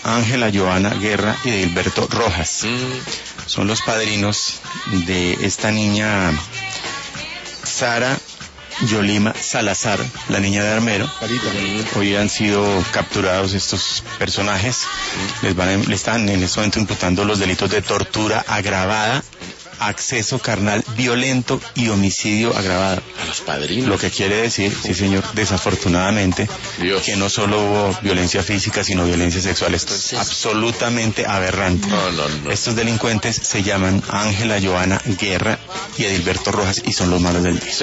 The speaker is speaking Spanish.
Ángela Joana Guerra y Edilberto Rojas. Son los padrinos de esta niña Sara Yolima Salazar, la niña de Armero. Hoy han sido capturados estos personajes. Le están en este momento imputando los delitos de tortura agravada, acceso carnal violento y homicidio agravado. A los padrinos. Lo que quiere decir, sí señor, desafortunadamente, que no solo hubo violencia física, sino violencia sexual. Esto es absolutamente aberrante. No. Estos delincuentes se llaman Ángela Joana Guerra y Edilberto Rojas y son los malos del día.